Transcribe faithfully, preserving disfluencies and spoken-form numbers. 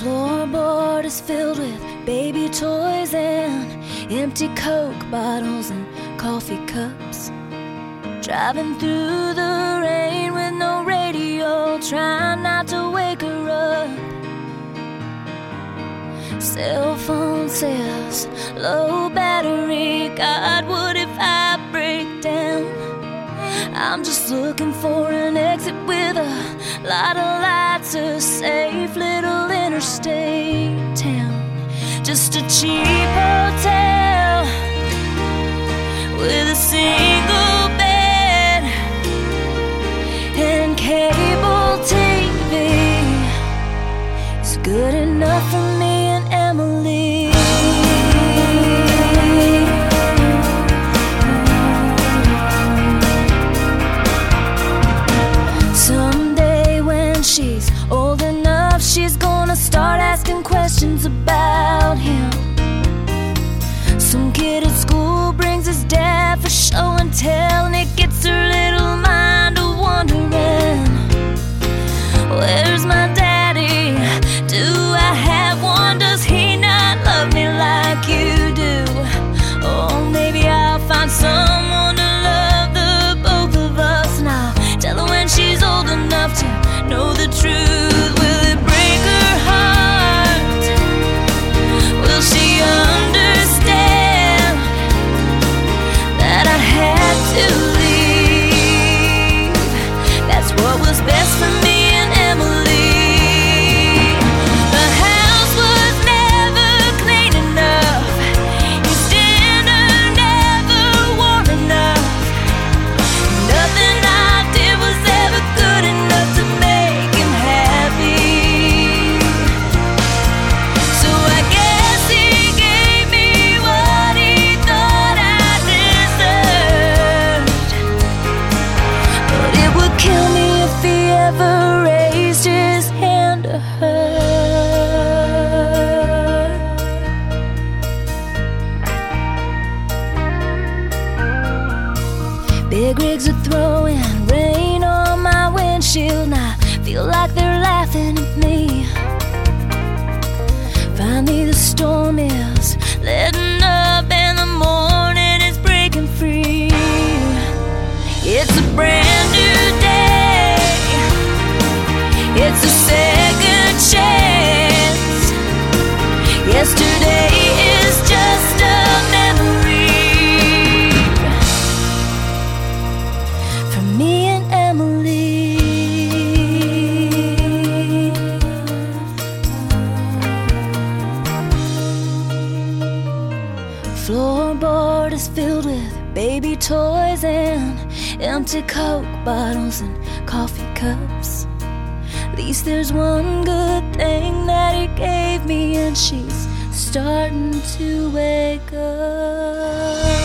floorboard is filled with baby toys and empty Coke bottles and coffee cups. Driving through the rain with no radio, trying not to wake her up. Cell phone says low battery. God, what if I break down? I'm just looking for an exit with a lot of lights, a safe little interstate town. Just a cheap hotel with a single bed and cable T V. It's good enough for me and Emily. Someday when she's old enough, she's gonna start asking questions about him. Some kid at school brings his dad for show and tell, and it gets her little mind a wondering, where's my daddy? Do I have one? Does he not love me like you do? Oh, maybe I'll find someone to love the both of us now. Tell her when she's old enough to know the truth. Will it break her heart? Will she understand that I had to leave? That's what was best for me and Emily. The house was never clean enough. His dinner never warm enough. Nothing I did was ever good enough to make him happy. So I guess he gave me what he thought I deserved. But it would kill me if he ever raised his hand to her. Big rigs are throwing rain on my windshield, and I feel like they're laughing at me. Finally the storm is letting up and the morning is breaking free. It's a brand new day. It's a second chance. Yesterday is just a memory for me and Emily. Floorboard is filled with baby toys and empty Coke bottles and coffee cups. At least there's one good thing that he gave me, and she's starting to wake up.